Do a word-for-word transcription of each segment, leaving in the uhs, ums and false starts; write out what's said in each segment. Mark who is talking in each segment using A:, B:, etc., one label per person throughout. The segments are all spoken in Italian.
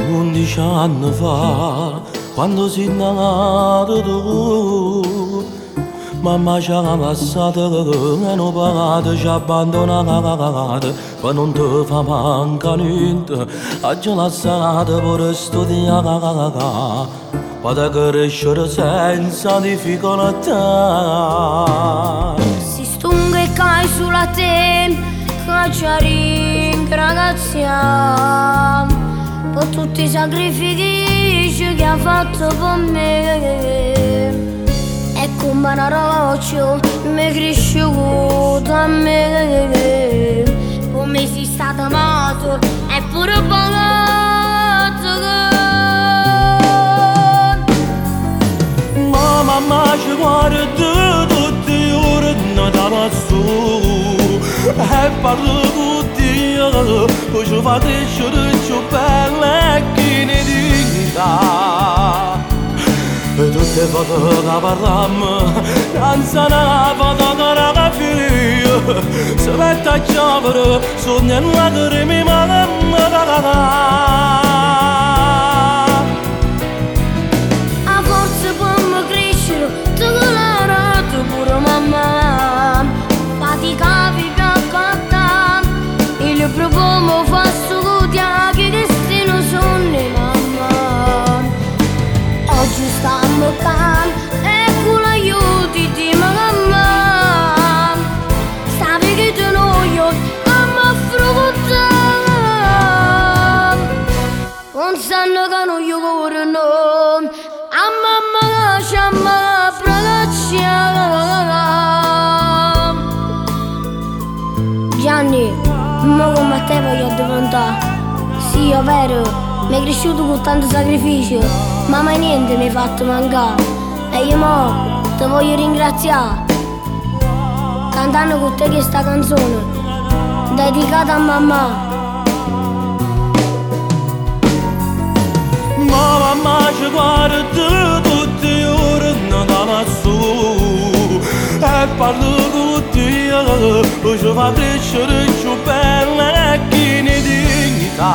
A: Undici anni fa, quando sei nato tu, mamma ci ha lasciato e non pagato, ci ha abbandonato, ma non ti fa manca niente, ha già lasciato per studiare, per crescere senza difficoltà.
B: Si stunga e cai sulla te, che ci ringrazia per tutti i sacrifici che ha fatto per me. E come una roccia mi è cresciuto a me. Come sei stato amato e pure pagato.
A: Ma mamma ci guarda tutti i giorni da lassù e parla con Dio, poi ci fa crescere più bella e che ne dignità. E tutte le foto che parliamo, danza una foto che la figlia, si mette a giovere, sogna una che mi mamma.
B: A forza per me crescere, tu che l'hai dato pure mamma. Faticavi più accottare, il profumo fa studiare che destino sono mamma. Oggi stiamo qua e con l'aiuto di mamma. Sapi che tu non io amo affrontare. Non sanno che non io corro, a mamma che ci ama Gianni, mo come te voglio diventare. Sì, è vero, mi è cresciuto con tanto sacrificio, ma mai niente mi hai fatto mancare. E io mo ti voglio ringraziare, cantando con te questa canzone, dedicata a mamma.
A: Ma mamma ci guarda tutti i giorni da lassù e parla con Dio, poi ci fa crescere più bella e che ne dignità.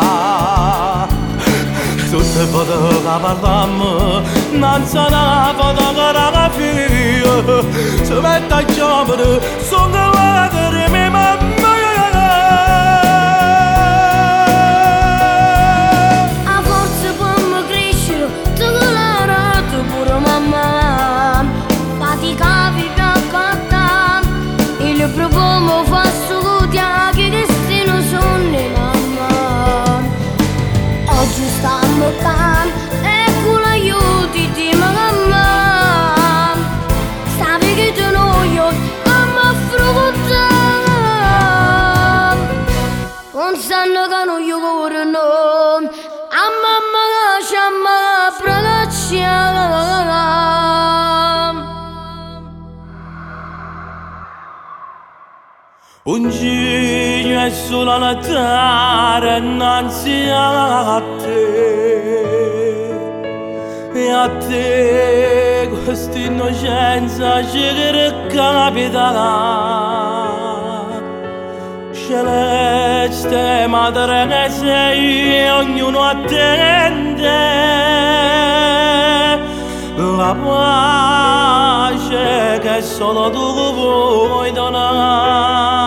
A: Tutte le foto che parliamo, danza una foto che la figlia, si mette a giovere, sono la che mi mamma.
B: Faticavi più accottare, il profumo fa studiare che destino sono mamma. Oggi stiamo qua e con l'aiuto di mamma. Sapi che tu non io amo affrontare. Non sanno che non io corro, a mamma che ci ama
A: Un gigno è solo la terra innanzi a te, e a te questa innocenza ci recapiterà. Celeste madre che sei, ognuno attende la pace che solo tu puoi donare.